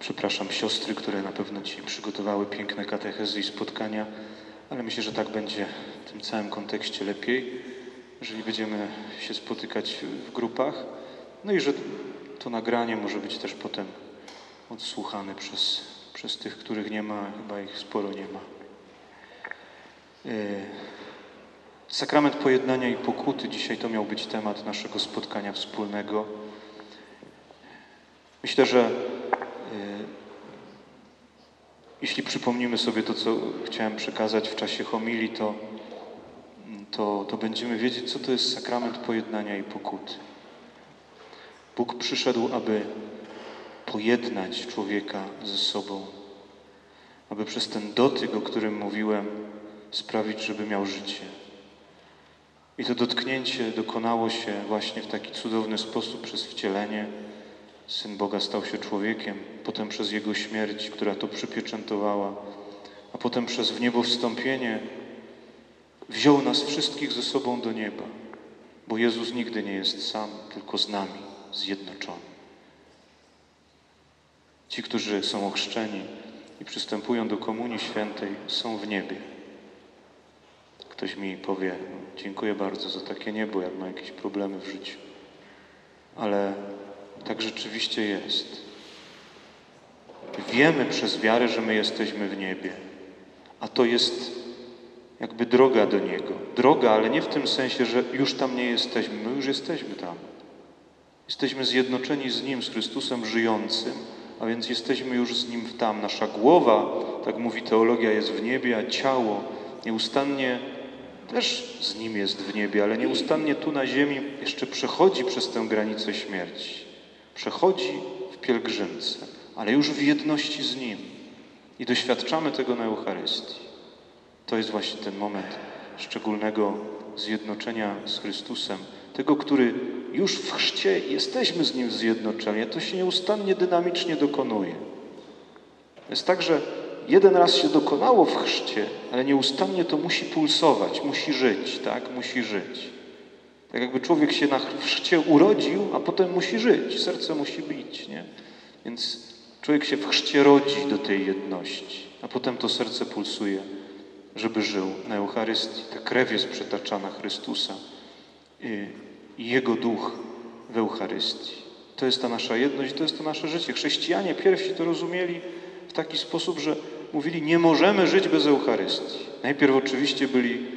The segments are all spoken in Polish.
Przepraszam siostry, które na pewno dzisiaj przygotowały piękne katechezy i spotkania, ale myślę, że tak będzie w tym całym kontekście lepiej, jeżeli będziemy się spotykać w grupach. No i że to nagranie może być też potem odsłuchane przez tych, których nie ma, chyba ich sporo nie ma. Sakrament pojednania i pokuty. Dzisiaj to miał być temat naszego spotkania wspólnego. Myślę, że jeśli przypomnimy sobie to, co chciałem przekazać w czasie homilii, to będziemy wiedzieć, co to jest sakrament pojednania i pokuty. Bóg przyszedł, aby pojednać człowieka ze sobą, aby przez ten dotyk, o którym mówiłem, sprawić, żeby miał życie. I to dotknięcie dokonało się właśnie w taki cudowny sposób przez wcielenie. Syn Boga stał się człowiekiem, potem przez Jego śmierć, która to przypieczętowała, a potem przez wniebowstąpienie wziął nas wszystkich ze sobą do nieba, bo Jezus nigdy nie jest sam, tylko z nami, zjednoczony. Ci, którzy są ochrzczeni i przystępują do Komunii Świętej, są w niebie. Ktoś mi powie, dziękuję bardzo za takie niebo, jak ma jakieś problemy w życiu. Ale tak rzeczywiście jest. Wiemy przez wiarę, że my jesteśmy w niebie. A to jest jakby droga do Niego. Droga, ale nie w tym sensie, że już tam nie jesteśmy. My już jesteśmy tam. Jesteśmy zjednoczeni z Nim, z Chrystusem żyjącym, a więc jesteśmy już z Nim tam. Nasza głowa, tak mówi teologia, jest w niebie, a ciało nieustannie też z Nim jest w niebie, ale nieustannie tu na ziemi jeszcze przechodzi przez tę granicę śmierci. Przechodzi w pielgrzymce, ale już w jedności z Nim. I doświadczamy tego na Eucharystii. To jest właśnie ten moment szczególnego zjednoczenia z Chrystusem. Tego, który już w chrzcie jesteśmy z Nim zjednoczeni. To się nieustannie, dynamicznie dokonuje. Jest tak, że jeden raz się dokonało w chrzcie, ale nieustannie to musi pulsować, musi żyć, tak? Musi żyć. Tak jakby człowiek się w chrzcie urodził, a potem musi żyć. Serce musi bić, nie? Więc człowiek się w chrzcie rodzi do tej jedności, a potem to serce pulsuje, żeby żył na Eucharystii. Ta krew jest przetaczana Chrystusa i Jego duch w Eucharystii. To jest ta nasza jedność, to jest to nasze życie. Chrześcijanie pierwsi to rozumieli w taki sposób, że mówili, nie możemy żyć bez Eucharystii. Najpierw oczywiście byli,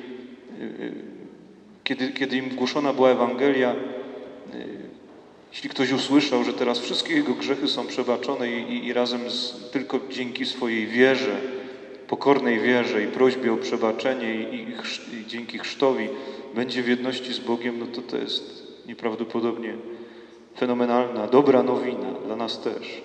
kiedy im głoszona była Ewangelia, jeśli ktoś usłyszał, że teraz wszystkie jego grzechy są przebaczone i razem tylko dzięki swojej wierze, pokornej wierze i prośbie o przebaczenie i dzięki chrztowi będzie w jedności z Bogiem, no to jest nieprawdopodobnie fenomenalna, dobra nowina dla nas też.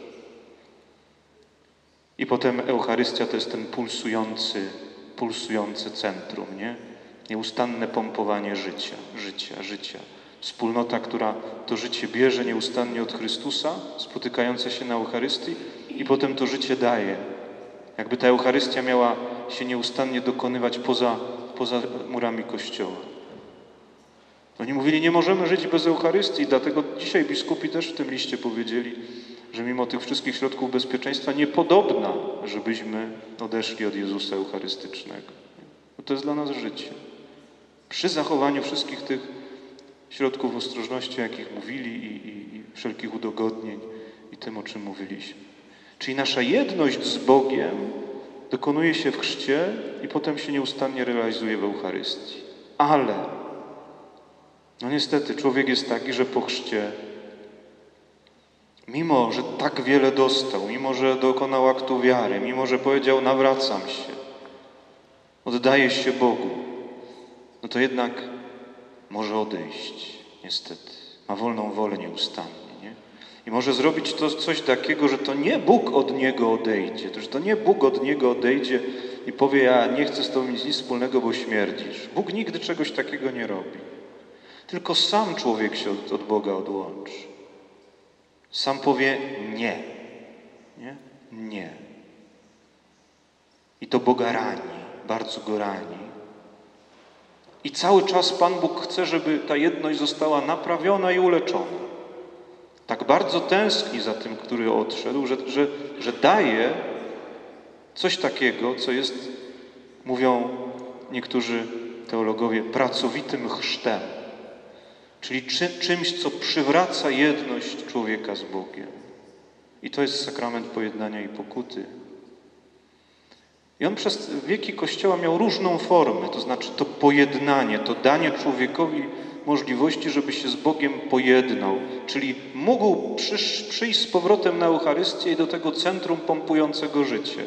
I potem Eucharystia to jest ten pulsujący centrum, nie? Nieustanne pompowanie życia. Wspólnota, która to życie bierze nieustannie od Chrystusa, spotykające się na Eucharystii i potem to życie daje. Jakby ta Eucharystia miała się nieustannie dokonywać poza murami Kościoła. Oni mówili, nie możemy żyć bez Eucharystii, dlatego dzisiaj biskupi też w tym liście powiedzieli, że mimo tych wszystkich środków bezpieczeństwa niepodobna, żebyśmy odeszli od Jezusa Eucharystycznego. Bo to jest dla nas życie. Przy zachowaniu wszystkich tych środków ostrożności, o jakich mówili i wszelkich udogodnień i tym, o czym mówiliśmy. Czyli nasza jedność z Bogiem dokonuje się w chrzcie i potem się nieustannie realizuje w Eucharystii. Ale no niestety człowiek jest taki, że po chrzcie, mimo że tak wiele dostał, mimo że dokonał aktu wiary, mimo że powiedział nawracam się, oddaję się Bogu, no to jednak może odejść, niestety. Ma wolną wolę nieustannie, nie? I może zrobić to coś takiego, że to nie Bóg od niego odejdzie, że to nie Bóg od niego odejdzie i powie, ja nie chcę z tobą mieć nic wspólnego, bo śmierdzisz. Bóg nigdy czegoś takiego nie robi. Tylko sam człowiek się od Boga odłączy. Sam powie nie. Nie? Nie. I to Boga rani, bardzo go rani. I cały czas Pan Bóg chce, żeby ta jedność została naprawiona i uleczona. Tak bardzo tęskni za tym, który odszedł, że daje coś takiego, co jest, mówią niektórzy teologowie, pracowitym chrztem. Czyli czymś, co przywraca jedność człowieka z Bogiem. I to jest sakrament pojednania i pokuty. I on przez wieki Kościoła miał różną formę, to znaczy to pojednanie, to danie człowiekowi możliwości, żeby się z Bogiem pojednał. Czyli mógł przyjść z powrotem na Eucharystię i do tego centrum pompującego życie.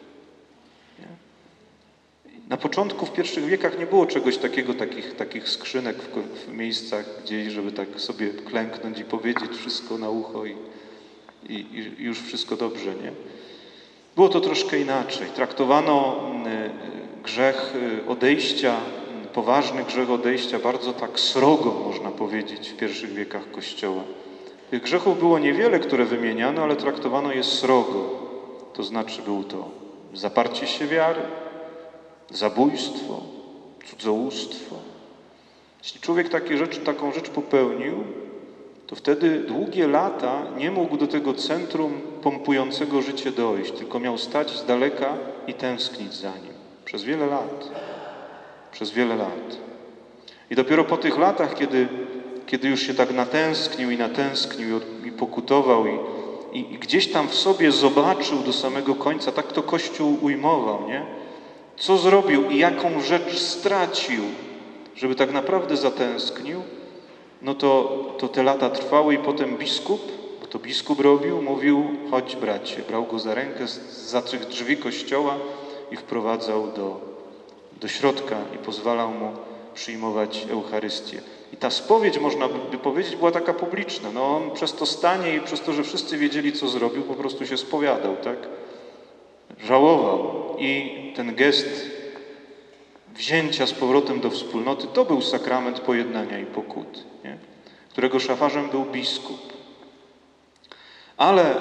Na początku, w pierwszych wiekach nie było czegoś takiego, takich skrzynek w miejscach gdzieś, żeby tak sobie klęknąć i powiedzieć wszystko na ucho i już wszystko dobrze, nie? Było to troszkę inaczej. Traktowano grzech odejścia, poważny grzech odejścia bardzo tak srogo, można powiedzieć, w pierwszych wiekach Kościoła. Tych grzechów było niewiele, które wymieniano, ale traktowano je srogo. To znaczy był to zaparcie się wiary, zabójstwo, cudzołóstwo. Jeśli człowiek taką rzecz popełnił, to wtedy długie lata nie mógł do tego centrum pompującego życie dojść, tylko miał stać z daleka i tęsknić za nim. Przez wiele lat. Przez wiele lat. I dopiero po tych latach, kiedy już się tak natęsknił i pokutował i gdzieś tam w sobie zobaczył do samego końca, tak to Kościół ujmował, nie? Co zrobił i jaką rzecz stracił, żeby tak naprawdę zatęsknił, no to te lata trwały i potem biskup, bo to biskup robił, mówił: chodź bracie, brał go za rękę za tych drzwi kościoła i wprowadzał do środka i pozwalał mu przyjmować Eucharystię. I ta spowiedź, można by powiedzieć, była taka publiczna. No on przez to stanie i przez to, że wszyscy wiedzieli, co zrobił, po prostu się spowiadał, tak? Żałował. I ten gest wzięcia z powrotem do wspólnoty, to był sakrament pojednania i pokuty, nie? Którego szafarzem był biskup. Ale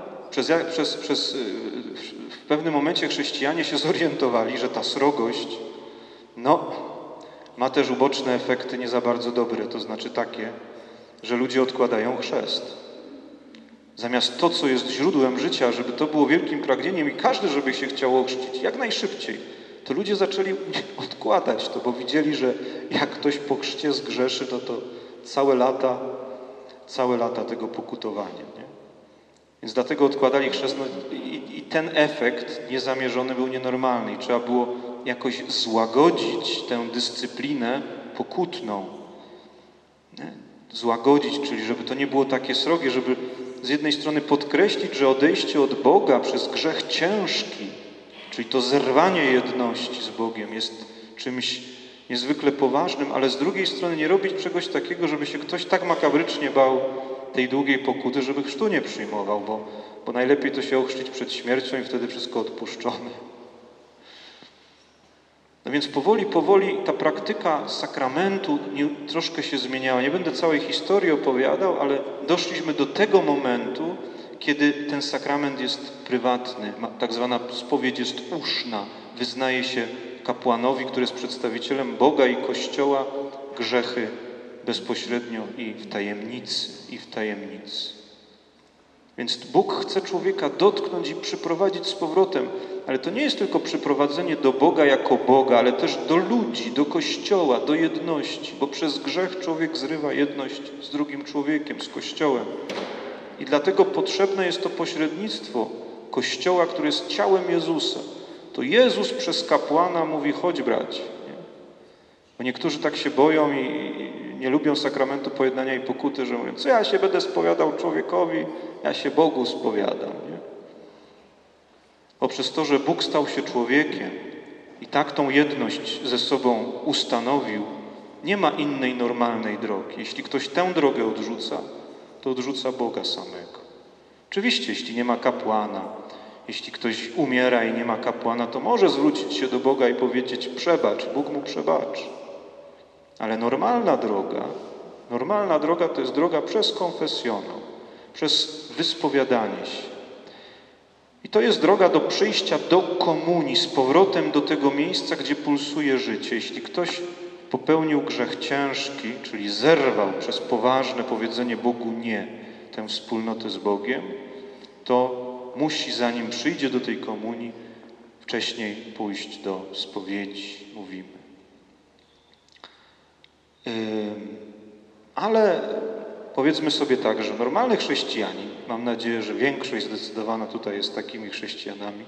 w pewnym momencie chrześcijanie się zorientowali, że ta srogość, ma też uboczne efekty nie za bardzo dobre, to znaczy takie, że ludzie odkładają chrzest. Zamiast to, co jest źródłem życia, żeby to było wielkim pragnieniem i każdy, żeby się chciał ochrzcić jak najszybciej, to ludzie zaczęli odkładać to, bo widzieli, że jak ktoś po chrzcie zgrzeszy, to całe lata tego pokutowania, nie? Więc dlatego odkładali chrzest i ten efekt niezamierzony był nienormalny i trzeba było jakoś złagodzić tę dyscyplinę pokutną. Nie? Złagodzić, czyli żeby to nie było takie srogie, żeby z jednej strony podkreślić, że odejście od Boga przez grzech ciężki, czyli to zerwanie jedności z Bogiem jest czymś niezwykle poważnym, ale z drugiej strony nie robić czegoś takiego, żeby się ktoś tak makabrycznie bał tej długiej pokuty, żeby chrztu nie przyjmował, bo najlepiej to się ochrzcić przed śmiercią i wtedy wszystko odpuszczone. No więc powoli ta praktyka sakramentu troszkę się zmieniała. Nie będę całej historii opowiadał, ale doszliśmy do tego momentu, kiedy ten sakrament jest prywatny. Tak zwana spowiedź jest uszna. Wyznaje się kapłanowi, który jest przedstawicielem Boga i Kościoła, grzechy bezpośrednio i w tajemnicy. Więc Bóg chce człowieka dotknąć i przyprowadzić z powrotem. Ale to nie jest tylko przyprowadzenie do Boga jako Boga, ale też do ludzi, do Kościoła, do jedności. Bo przez grzech człowiek zrywa jedność z drugim człowiekiem, z Kościołem. I dlatego potrzebne jest to pośrednictwo Kościoła, który jest ciałem Jezusa. To Jezus przez kapłana mówi: chodź bracie. Nie? Bo niektórzy tak się boją i nie lubią sakramentu pojednania i pokuty, że mówią: co ja się będę spowiadał człowiekowi, ja się Bogu spowiadam. Nie? Poprzez to, że Bóg stał się człowiekiem i tak tą jedność ze sobą ustanowił, nie ma innej normalnej drogi. Jeśli ktoś tę drogę odrzuca, to odrzuca Boga samego. Oczywiście, jeśli nie ma kapłana, jeśli ktoś umiera i nie ma kapłana, to może zwrócić się do Boga i powiedzieć: przebacz, Bóg mu przebaczy. Ale normalna droga to jest droga przez konfesjonał, przez wyspowiadanie się. I to jest droga do przyjścia do komunii, z powrotem do tego miejsca, gdzie pulsuje życie. Jeśli ktoś popełnił grzech ciężki, czyli zerwał przez poważne powiedzenie Bogu nie, to tę wspólnotę z Bogiem, to musi, zanim przyjdzie do tej komunii, wcześniej pójść do spowiedzi, mówimy. Ale powiedzmy sobie tak, że normalny chrześcijanin, mam nadzieję, że większość zdecydowana tutaj jest takimi chrześcijanami,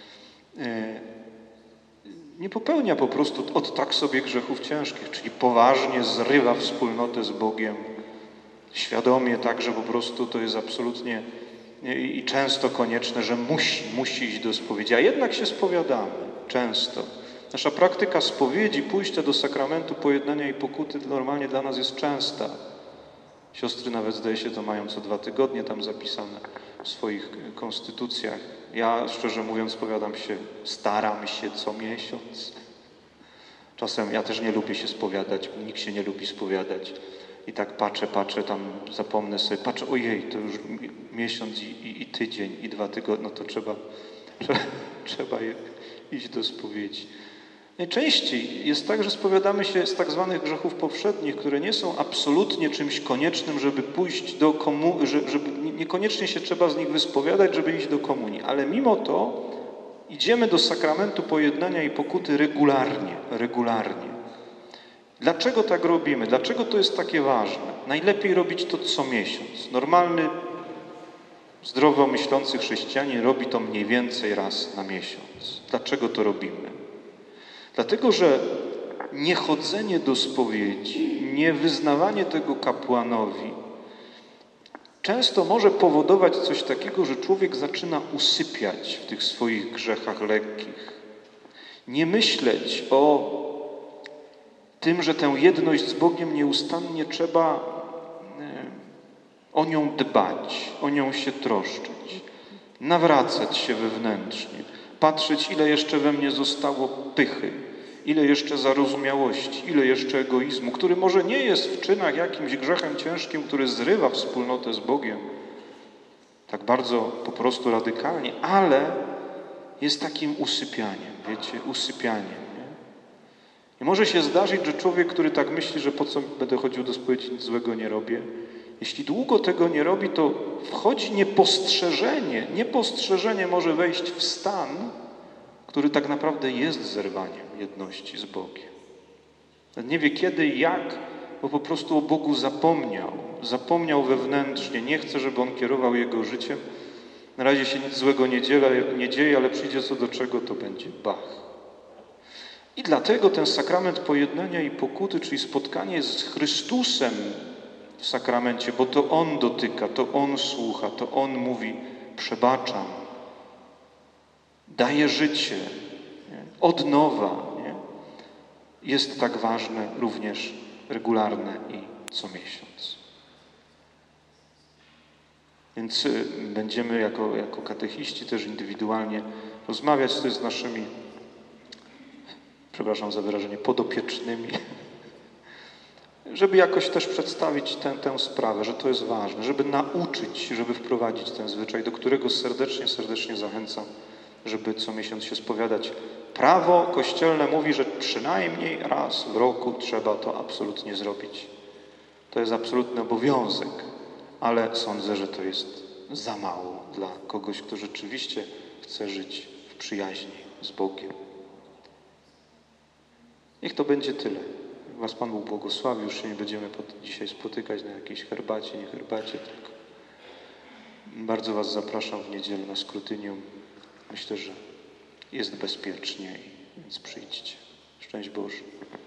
nie popełnia po prostu od tak sobie grzechów ciężkich, czyli poważnie zrywa wspólnotę z Bogiem, świadomie tak, że po prostu to jest absolutnie i często konieczne, że musi iść do spowiedzi, a jednak się spowiadamy często. Nasza praktyka spowiedzi, pójścia do sakramentu pojednania i pokuty normalnie dla nas jest częsta. Siostry nawet, zdaje się, to mają co 2 tygodnie tam zapisane w swoich konstytucjach. Ja, szczerze mówiąc, spowiadam się, staram się co miesiąc. Czasem ja też nie lubię się spowiadać, nikt się nie lubi spowiadać. I tak patrzę, tam zapomnę sobie, ojej, to już miesiąc i tydzień, i 2 tygodnie, no to trzeba iść do spowiedzi. Najczęściej jest tak, że spowiadamy się z tak zwanych grzechów powszednich, które nie są absolutnie czymś koniecznym, żeby pójść do komunii, żeby niekoniecznie się trzeba z nich wyspowiadać, żeby iść do komunii. Ale mimo to idziemy do sakramentu pojednania i pokuty regularnie. Dlaczego tak robimy? Dlaczego to jest takie ważne? Najlepiej robić to co miesiąc. Normalny, zdrowo myślący chrześcijanin robi to mniej więcej raz na miesiąc. Dlaczego to robimy? Dlatego, że niechodzenie do spowiedzi, niewyznawanie tego kapłanowi często może powodować coś takiego, że człowiek zaczyna usypiać w tych swoich grzechach lekkich. Nie myśleć o tym, że tę jedność z Bogiem nieustannie trzeba o nią dbać, o nią się troszczyć, nawracać się wewnętrznie, patrzeć, ile jeszcze we mnie zostało pychy, ile jeszcze zarozumiałości, ile jeszcze egoizmu, który może nie jest w czynach jakimś grzechem ciężkim, który zrywa wspólnotę z Bogiem, tak bardzo po prostu radykalnie, ale jest takim usypianiem, wiecie, usypianiem. I może się zdarzyć, że człowiek, który tak myśli, że po co będę chodził do spowiedzi, nic złego nie robię, jeśli długo tego nie robi, to wchodzi niepostrzeżenie może wejść w stan, który tak naprawdę jest zerwaniem jedności z Bogiem. Nie wie kiedy i jak, bo po prostu o Bogu zapomniał wewnętrznie, nie chce, żeby On kierował jego życiem. Na razie się nic złego nie dzieje, ale przyjdzie co do czego, to będzie bach. I dlatego ten sakrament pojednania i pokuty, czyli spotkanie z Chrystusem w sakramencie, bo to On dotyka, to On słucha, to On mówi, przebaczam, daje życie, nie? Od nowa, nie? Jest tak ważne, również regularne i co miesiąc. Więc będziemy jako katechiści też indywidualnie rozmawiać z naszymi, przepraszam za wyrażenie, podopiecznymi, żeby jakoś też przedstawić tę sprawę, że to jest ważne, żeby nauczyć, żeby wprowadzić ten zwyczaj, do którego serdecznie zachęcam, żeby co miesiąc się spowiadać. Prawo kościelne mówi, że przynajmniej raz w roku trzeba to absolutnie zrobić. To jest absolutny obowiązek, ale sądzę, że to jest za mało dla kogoś, kto rzeczywiście chce żyć w przyjaźni z Bogiem. Niech to będzie tyle. Was Pan Bóg błogosławi. Już się nie będziemy dzisiaj spotykać na jakiejś herbacie, nie herbacie, tylko bardzo Was zapraszam w niedzielę na skrutynium. Myślę, że jest bezpiecznie, więc przyjdźcie. Szczęść Boże.